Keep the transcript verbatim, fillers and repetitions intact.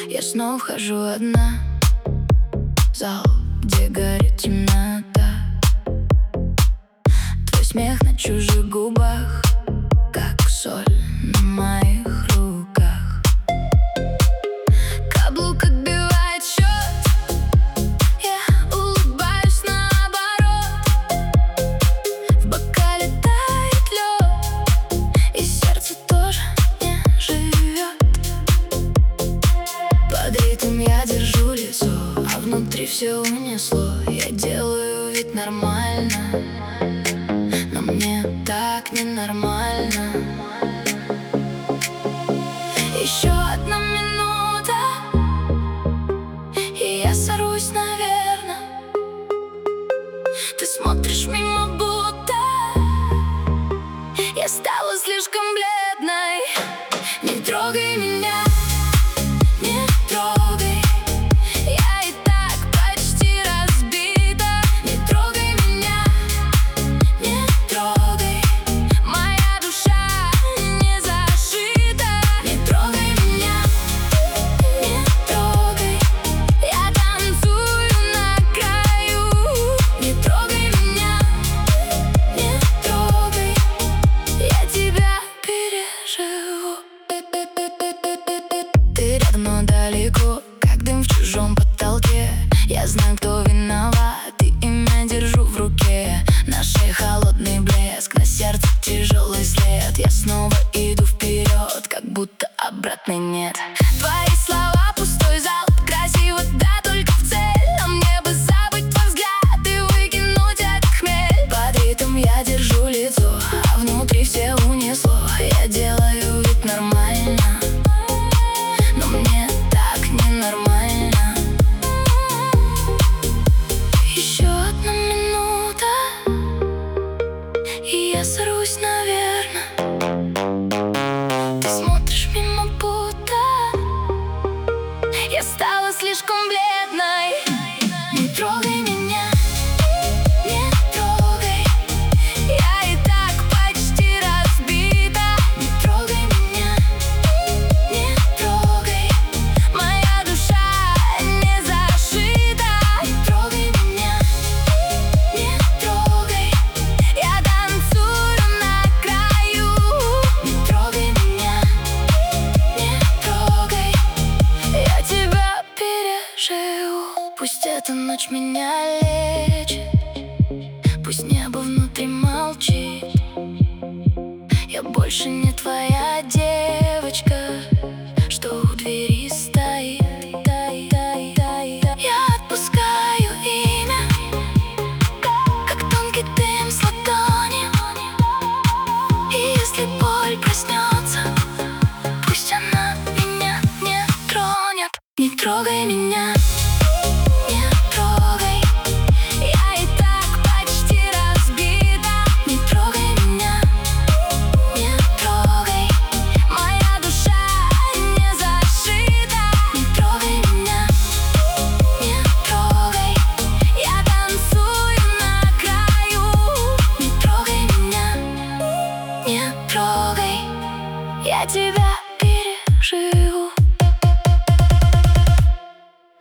Я снова хожу одна в зал, где горит темнота. Твой смех на чужих губах, как соль на моих руках. Каблук отбивает счет, я улыбаюсь наоборот. В бокале тает лед, и сердце тоже не живет. Под ритм я держу лицо, а внутри все унесло. Я делаю вид нормально, но мне так ненормально. Еще одна минута, и я сорвусь, наверное. Ты смотришь мимо, будто я стала слишком бледной. Не трогай меня, не трогай, я и так почти разбита. Не трогай меня, не трогай, моя душа не зашита. Не трогай меня, не трогай, я танцую на краю. Не трогай меня, не трогай, я тебя переживу. Ты рядом, но далеко, как дым в чужом потолке. Я знаю, кто виноват, и имя держу в руке. На шее холодный блеск, на сердце тяжелый след. Я снова иду вперед, как будто обратной нет. Твои слова, пустой зал, красиво, да, только в цель. А мне бы забыть твой взгляд и выкинуть этот хмель. Под ритм я держу лицо, а внутри все унесло. Я делаю вид нормально, но мне так ненормально. Еще одна минута, и я сорвусь, наверное. Ты смотришь мимо, будто я стала слишком бледной. Не трогай меня, не трогай, я и так почти разбита. Не трогай меня, не трогай, моя душа не зашита. Не трогай меня, не трогай, я танцую на краю. Не трогай меня, не трогай, я тебя переживу. Пусть эта ночь меня лечит, пусть небо внутри молчит. Я больше не твоя девочка, что у двери стоит. Я отпускаю имя, как тонкий дым с ладони. И если боль проснется, пусть она меня не тронет. Не трогай меня,